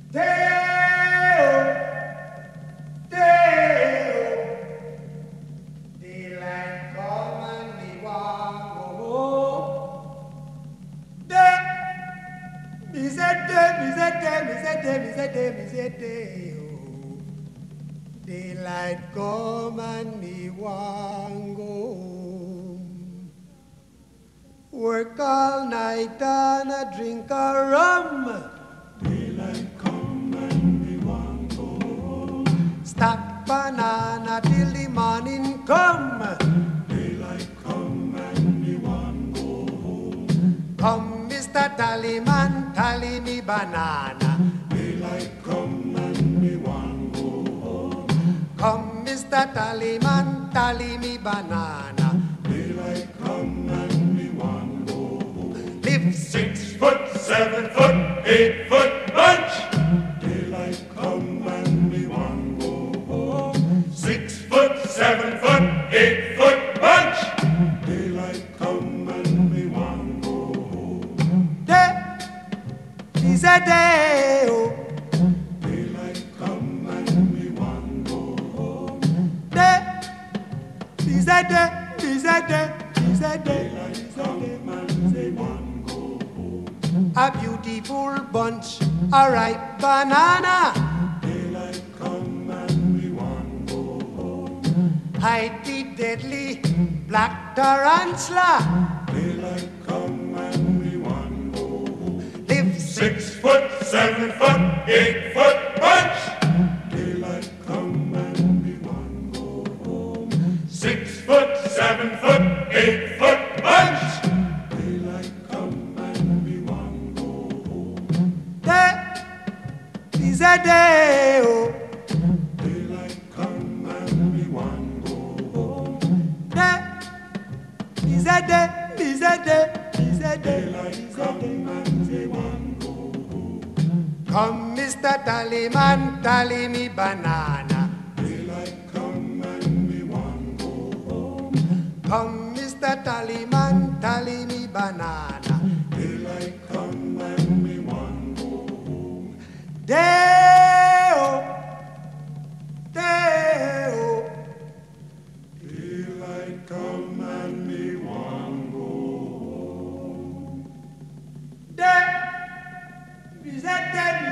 Day-o, day-o, daylight come and me want go home. Me say day, me say day, me say day, me say day, me say day-o. Daylight come and me want go home. Work all night and a drink a rum. Daylight come and we want go home. Stack banana till the morning come. Daylight come and we want go home. Come, Mr. Tallyman, tally me banana. Daylight come and we want go home. Come, Mr. Tallyman, tally me banana. Daylight come and we want go home. Live 6 foot, 7 foot, 8 foot bunch. Daylight come and we want go home. 6 foot, 7 foot, 8 foot bunch. Daylight come and we want go home. day is a day. Oh. Daylight come and we want go home. Day is a day, is a day, is a day. Daylight come and we want go home. A beautiful bunch, a ripe banana. Daylight come and we want go home. Hide the deadly black tarantula. Daylight come and we want go home. Live 6 foot, 7 foot, 8 foot bunch. Daylight come and we want go home. 6 foot, 7 foot, 8 foot bunch. Daylight come and we want go home. day is a day. Oh. Daylight come and we want go home. Day is a day, is a day, is a day, Daylight is a come day. and we want go home. Come, Mr. Tallyman, tally me banana. Daylight come and we want go home. Come, Mr. Tallyman, tally me banana. Daylight come and we want go home. Day-o, day-o, Daylight come and we want go home. day is a day.